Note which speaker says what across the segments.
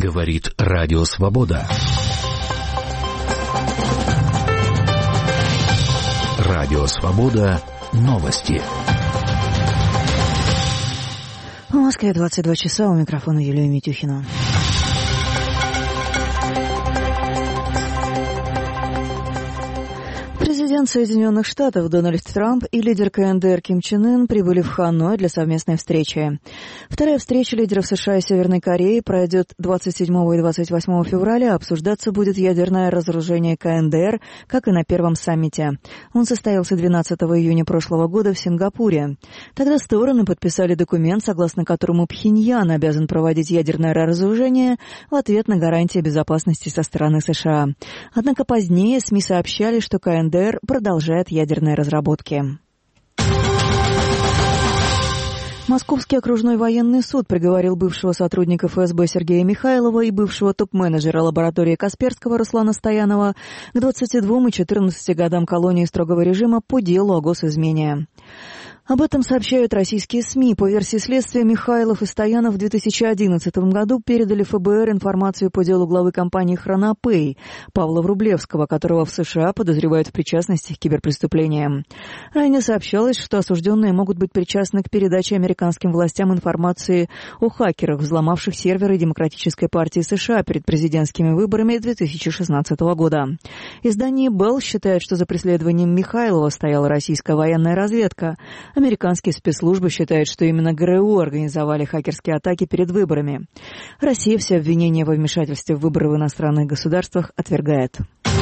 Speaker 1: Говорит Радио Свобода. Радио Свобода. Новости.
Speaker 2: В Москве 22 часа. У микрофона Юлия Митюхина. Президент Соединенных Штатов Дональд Трамп и лидер КНДР Ким Чен Ын прибыли в Ханой для совместной встречи. Вторая встреча лидеров США и Северной Кореи пройдет 27 и 28 февраля. Обсуждаться будет ядерное разоружение КНДР, как и на первом саммите. Он состоялся 12 июня прошлого года в Сингапуре. Тогда стороны подписали документ, согласно которому Пхеньян обязан проводить ядерное разоружение в ответ на гарантии безопасности со стороны США. Однако позднее СМИ сообщали, что КНДР продолжает ядерные разработки. Московский окружной военный суд приговорил бывшего сотрудника ФСБ Сергея Михайлова и бывшего топ-менеджера лаборатории Касперского Руслана Стоянова к 22 и 14 годам колонии строгого режима по делу о госизмене. Об этом сообщают российские СМИ. По версии следствия, Михайлов и Стоянов в 2011 году передали ФБР информацию по делу главы компании «Хронопэй» Павла Врублевского, которого в США подозревают в причастности к киберпреступлениям. Ранее сообщалось, что осужденные могут быть причастны к передаче американским властям информации о хакерах, взломавших серверы Демократической партии США перед президентскими выборами 2016 года. Издание Белл считает, что за преследованием Михайлова стояла российская военная разведка. Американские спецслужбы считают, что именно ГРУ организовали хакерские атаки перед выборами. Россия все обвинения во вмешательстве в выборы в иностранных государствах отвергает.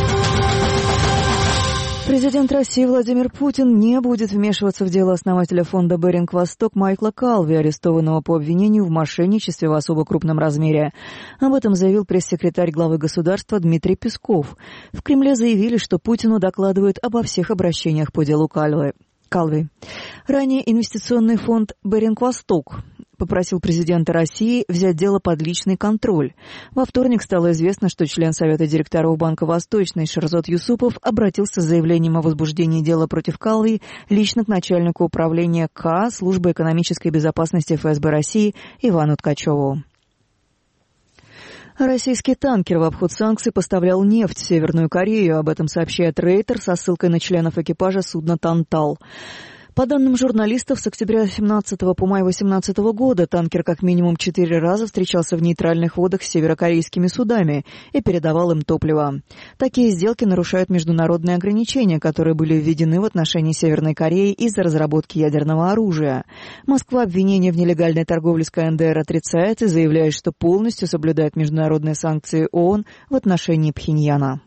Speaker 2: Президент России Владимир Путин не будет вмешиваться в дело основателя фонда «Беринг-Восток» Майкла Калви, арестованного по обвинению в мошенничестве в особо крупном размере. Об этом заявил пресс-секретарь главы государства Дмитрий Песков. В Кремле заявили, что Путину докладывают обо всех обращениях по делу Калви. Ранее инвестиционный фонд «Беринг-Восток» попросил президента России взять дело под личный контроль. Во вторник стало известно, что член Совета директоров Банка Восточный Шерзот Юсупов обратился с заявлением о возбуждении дела против Калви лично к начальнику управления К Службы экономической безопасности ФСБ России Ивану Ткачеву. Российский танкер в обход санкций поставлял нефть в Северную Корею. Об этом сообщает Рейтер со ссылкой на членов экипажа судна «Тантал». По данным журналистов, с октября 2017 по май 2018 года танкер как минимум 4 раза встречался в нейтральных водах с северокорейскими судами и передавал им топливо. Такие сделки нарушают международные ограничения, которые были введены в отношении Северной Кореи из-за разработки ядерного оружия. Москва обвинения в нелегальной торговле с КНДР отрицает и заявляет, что полностью соблюдает международные санкции ООН в отношении Пхеньяна.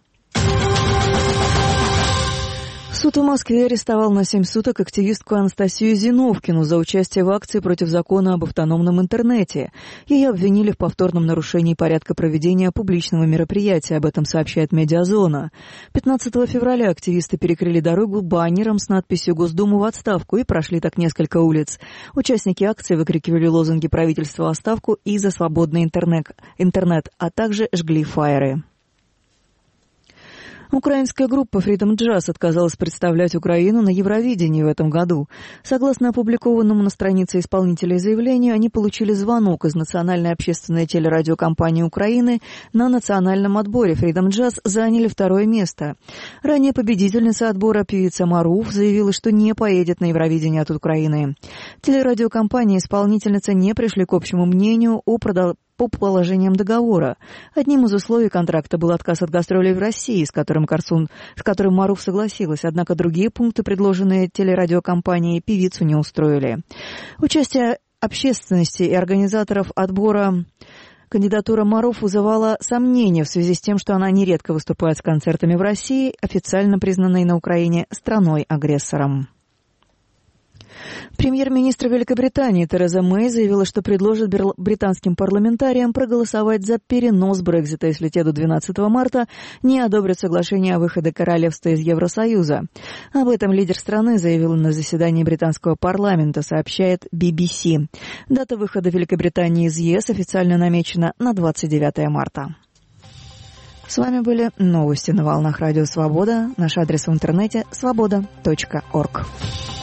Speaker 2: Суд в Москве арестовал на 7 суток активистку Анастасию Зиновкину за участие в акции против закона об автономном интернете. Ее обвинили в повторном нарушении порядка проведения публичного мероприятия. Об этом сообщает «Медиазона». 15 февраля активисты перекрыли дорогу баннером с надписью «Госдуму в отставку» и прошли так несколько улиц. Участники акции выкрикивали лозунги правительства в отставку и за свободный интернет, а также жгли фаеры. Украинская группа Freedom Jazz отказалась представлять Украину на Евровидении в этом году. Согласно опубликованному на странице исполнителей заявлению, они получили звонок из Национальной общественной телерадиокомпании Украины. На национальном отборе Freedom Jazz заняли второе место. Ранее победительница отбора, певица Маруф, заявила, что не поедет на Евровидение от Украины. Телерадиокомпания и исполнительница не пришли к общему мнению по положениям договора. Одним из условий контракта был отказ от гастролей в России, с которым Маруф согласилась, однако другие пункты, предложенные телерадиокомпанией, певицу не устроили. Участие общественности и организаторов отбора кандидатура Маруф вызывала сомнения в связи с тем, что она нередко выступает с концертами в России, официально признанной на Украине страной-агрессором. Премьер-министр Великобритании Тереза Мэй заявила, что предложит британским парламентариям проголосовать за перенос Брексита, если те до 12 марта не одобрят соглашение о выходе королевства из Евросоюза. Об этом лидер страны заявил на заседании британского парламента, сообщает BBC. Дата выхода Великобритании из ЕС официально намечена на 29 марта. С вами были новости на волнах Радио Свобода. Наш адрес в интернете – svoboda.org.